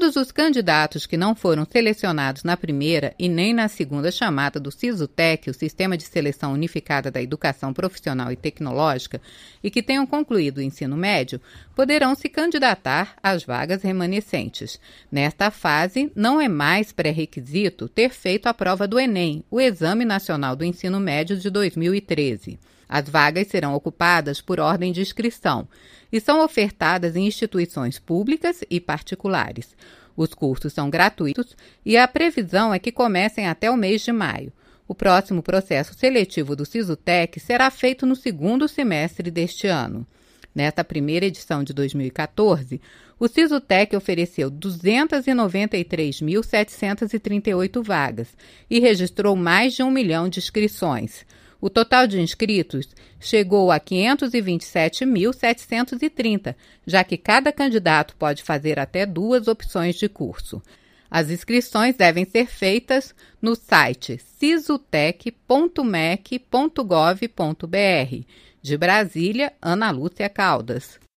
Todos os candidatos que não foram selecionados na primeira e nem na segunda chamada do SISUTEC, o Sistema de Seleção Unificada da Educação Profissional e Tecnológica, e que tenham concluído o ensino médio, poderão se candidatar às vagas remanescentes. Nesta fase, não é mais pré-requisito ter feito a prova do Enem, o Exame Nacional do Ensino Médio de 2013. As vagas serão ocupadas por ordem de inscrição e são ofertadas em instituições públicas e particulares. Os cursos são gratuitos e a previsão é que comecem até o mês de maio. O próximo processo seletivo do SISUTEC será feito no segundo semestre deste ano. Nesta primeira edição de 2014, o SISUTEC ofereceu 293.738 vagas e registrou mais de 1 milhão de inscrições. O total de inscritos chegou a 527.730, já que cada candidato pode fazer até 2 opções de curso. As inscrições devem ser feitas no site sisutec.mec.gov.br. De Brasília, Ana Lúcia Caldas.